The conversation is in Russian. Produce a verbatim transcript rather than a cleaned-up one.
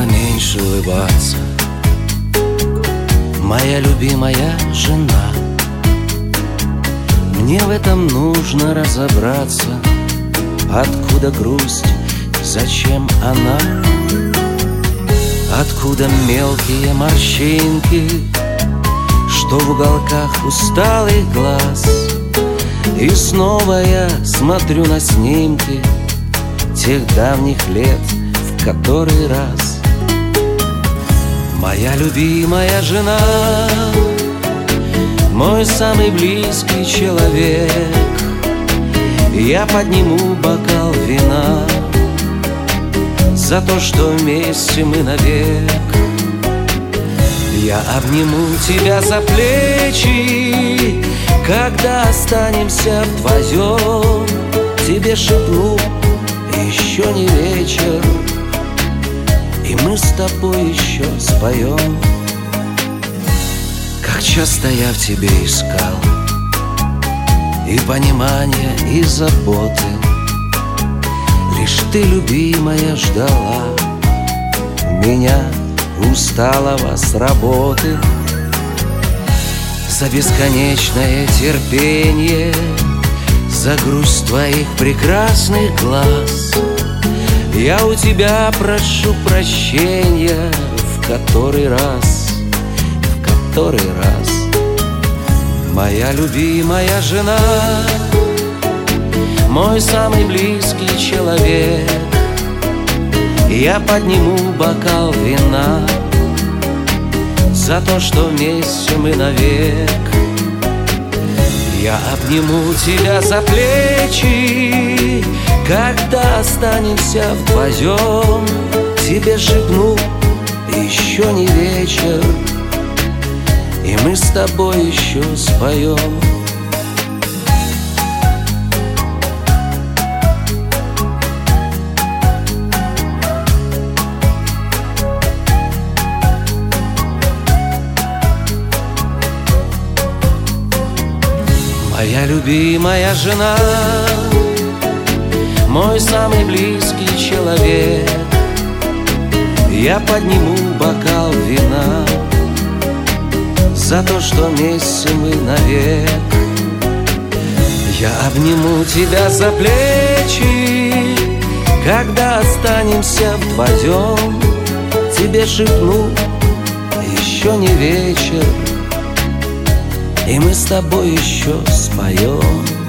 меньше улыбаться, моя любимая жена. Мне в этом нужно разобраться, откуда грусть, зачем она, откуда мелкие морщинки, что в уголках усталых глаз. И снова я смотрю на снимки тех давних лет в который раз. Моя любимая жена, мой самый близкий человек. Я подниму бокал вина за то, что вместе мы навек. Я обниму тебя за плечи, когда останемся вдвоем. Тебе шепну: еще не вечер, и мы с тобой еще споем. Как часто я в тебе искал и понимания, и заботы, лишь ты, любимая, ждала меня, усталого с работы. За бесконечное терпение, за грусть твоих прекрасных глаз я у тебя прошу прощения в который раз, в который раз. Моя любимая жена, мой самый близкий человек. Я подниму бокал вина за то, что вместе мы навек. Я обниму тебя за плечи, когда останемся вдвоем. Тебе шепну: еще не вечер, и мы с тобой еще споем. Моя любимая жена, мой самый близкий человек. Я подниму бокал вина за то, что вместе мы навек. Я обниму тебя за плечи, когда останемся вдвоем. Тебе шепну: еще не вечер, и мы с тобой еще споем.